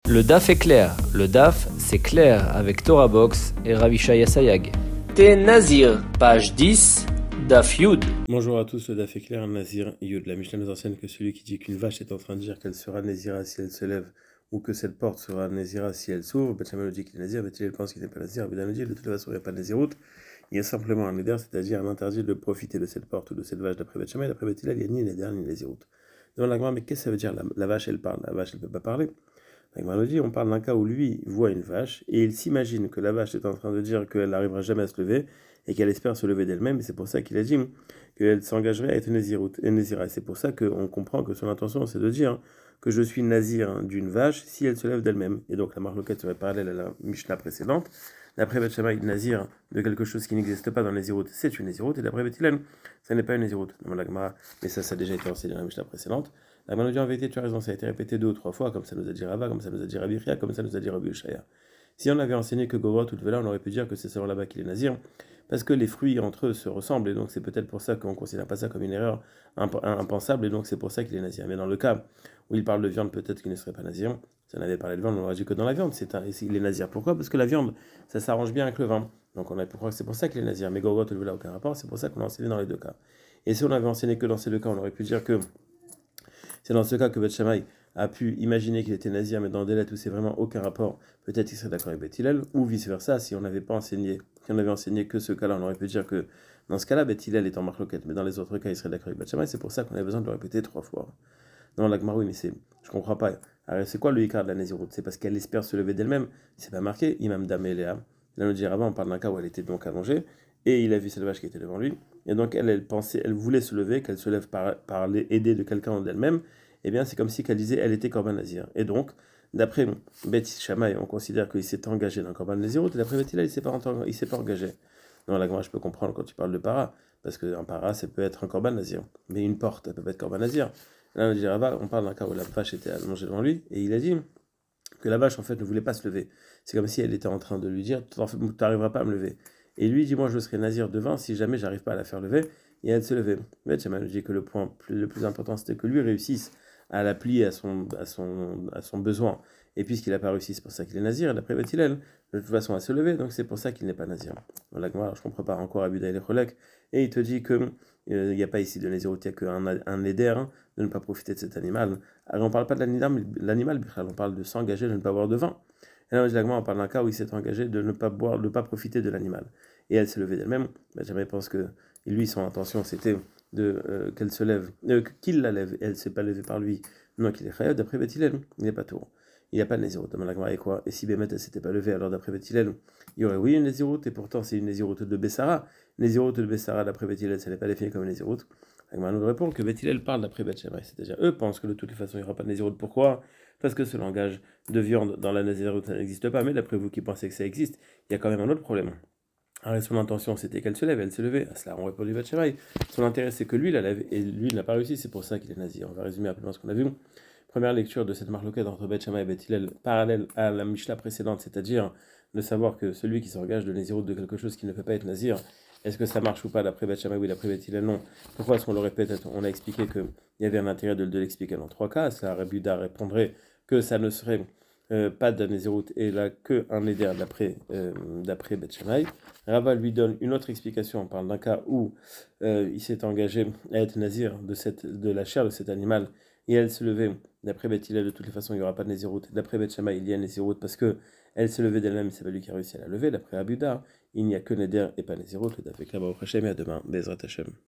Le DAF est clair. Le DAF, c'est clair avec Torah Box et Ravishaya Sayag. T'es Nazir, page 10, DAF Yud. Bonjour à tous, le DAF est clair, Nazir Yud. La Mishnah nous enseigne que celui qui dit qu'une vache est en train de dire qu'elle sera Nazira si elle se lève, ou que cette porte sera Nazira si elle s'ouvre, Beth Shammai nous dit qu'il est Nazir, Beth Hillel pense qu'il n'est pas Nazir, Abidan nous dit de toute façon il n'y a pas de Naziroute, il y a simplement un Neder, c'est-à-dire un interdit de profiter de cette porte ou de cette vache d'après Beth Shammai. D'après Beth Hillel, il n'y a ni Neder ni Naziroute. Demande la Gemara, mais qu'est-ce que ça veut dire la vache elle parle? La vache elle ne peut pas parler. La Gemara nous dit, on parle d'un cas où lui voit une vache et il s'imagine que la vache est en train de dire qu'elle n'arrivera jamais à se lever et qu'elle espère se lever d'elle-même, et c'est pour ça qu'il a dit qu'elle s'engagerait à être Nazira. Et c'est pour ça qu'on comprend que son intention c'est de dire que je suis Nazir d'une vache si elle se lève d'elle-même. Et donc la marloquette serait parallèle à la Mishnah précédente. D'après Beth Shammai, Nazir de quelque chose qui n'existe pas dans les Naziroutes, c'est une Naziroute, et d'après Beth Hillel, ça n'est pas une Naziroute. Mais ça a déjà été enseigné dans la Mishnah précédente. La Gemara nous dit en vérité, tu as raison, ça a été répété 2 ou 3 fois, comme ça nous a dit Rava, comme ça nous a dit Rabbi Chia, comme ça nous a dit Rabbi Ushaya. Si on avait enseigné que Gorot ou Tvela, on aurait pu dire que c'est seulement là-bas qu'il est Nazir, parce que les fruits entre eux se ressemblent, et donc c'est peut-être pour ça qu'on ne considère pas ça comme une erreur impensable, et donc c'est pour ça qu'il est Nazir. Mais dans le cas où il parle de viande, peut-être qu'il ne serait pas Nazir. Si on avait parlé de viande, on aurait dit que dans la viande, il est Nazir. Pourquoi? Parce que la viande, ça s'arrange bien avec le vin. Donc on a pu croire que c'est pour ça qu'il est Nazir. Mais Gorot ou Tvela, aucun rapport, c'est pour ça qu'on a enseigné dans les deux cas. Et si on avait enseigné que dans ces deux cas, on aurait pu dire que c'est dans ce cas que Beth Shammai a pu imaginer qu'il était Nazir, mais dans des lettres où c'est vraiment aucun rapport, peut-être qu'il serait d'accord avec Beth Hillel, ou vice-versa, si on n'avait pas enseigné, si on avait enseigné que ce cas-là, on aurait pu dire que dans ce cas-là, Beth Hillel est en marloquette, mais dans les autres cas, il serait d'accord avec Beth Shammai, c'est pour ça qu'on avait besoin de le répéter 3 fois. Non, la Gemara, oui, mais je comprends pas. Alors, c'est quoi le Icar de la Naziroute? C'est parce qu'elle espère se lever d'elle-même, c'est pas marqué, Imam Dame et Léa. Là, nous dit avant, on parle d'un cas où elle était donc allongée, et il a vu cette vache qui était devant lui, et donc elle pensait, elle voulait se lever, qu'elle se lève par l'aider de quelqu'un d'elle-même. Eh bien, c'est comme si qu'elle disait elle était Korban Nazir. Et donc, d'après Beth Shammai, on considère qu'il s'est engagé dans Korban Nazirut, et d'après Beth Hillel, il s'est pas engagé. Non, là, moi, je peux comprendre quand tu parles de para, parce qu'un para, ça peut être un Korban Nazir. Mais une porte, elle peut pas être Korban Nazir. Là, on dit on parle d'un cas où la vache était allongée devant lui, et il a dit que la vache, en fait, ne voulait pas se lever. C'est comme si elle était en train de lui dire tu n'arriveras pas à me lever. Et lui dit moi, je serai Nazir devant si jamais j'arrive pas à la faire lever, et elle se lever. Beth Shammai nous dit que le plus important, c'était que lui réussisse à la plier à son besoin. Et puisqu'il n'a pas réussi, c'est pour ça qu'il est Nazir. Et d'après Beth Hillel, de toute façon, à se lever, donc c'est pour ça qu'il n'est pas Nazir. Donc, moi, je ne comprends pas encore Abu Daïl et Cholek. Et il te dit que il n'y a pas ici de Nazirut, il n'y a qu'un éder de ne pas profiter de cet animal. Alors, on ne parle pas de l'animal, on parle de s'engager de ne pas boire de vin. Et là, on parle d'un cas où il s'est engagé de ne pas boire, de ne pas profiter de l'animal. Et elle s'est levée d'elle-même. Jamais pense que lui, son intention, c'était qu'elle se lève, qu'il la lève, et elle ne s'est pas levée par lui, non qu'il est chayav, d'après Beth Hillel, il n'est pas tour. Il n'y a pas de Nézirut. Et quoi? Et si Bémet elle s'était pas levée, alors d'après Beth Hillel, il y aurait oui une Nézirut, et pourtant c'est une Nézirut de Bessara. Nézirut de Bessara, d'après Beth Hillel, ça n'est pas défini comme une Nézirut. L'Agmara nous répond que Beth Hillel parle d'après Beth Shammai, c'est-à-dire eux pensent que de toutes les façons il n'y aura pas de Nézirut. Pourquoi? Parce que ce langage de viande dans la Nézirut ça n'existe pas, mais d'après vous qui pensez que ça existe, il y a quand même un autre problème. Alors, son intention, c'était qu'elle se lève, elle s'est levée. À cela, on répond du Beth Shammai. Son intérêt, c'est que lui la lève, et lui, il n'a pas réussi, c'est pour ça qu'il est nazi. On va résumer rapidement ce qu'on a vu. Première lecture de cette marloquette entre Beth Shammai et Beth Hillel, parallèle à la Mishnah précédente, c'est-à-dire de savoir que celui qui s'engage de Nézirut de quelque chose qui ne peut pas être nazir, est-ce que ça marche ou pas d'après Beth Shammai? Oui, d'après Beth Hillel, non. Pourquoi est-ce qu'on le répète? On a expliqué qu'il y avait un intérêt de l'expliquer dans 3 cas. Cela, Rabbi Yuda répondrait que ça ne serait pas de Nézirut et là que un éder d'après Beth Shammai. Rava lui donne une autre explication. On parle d'un cas où il s'est engagé à être nazir de la chair de cet animal et elle se levait. D'après Beth Hillel, de toutes les façons, il n'y aura pas de Nézirut. D'après Beth Shammai, il y a Nézirut parce que elle s'est levée d'elle-même, c'est pas lui qui a réussi à la lever. D'après Rabbi Yuda, il n'y a que Néder et pas Nézirut. Le Daf est clair, Baruch Hashem, et à demain, Bezrat Hashem.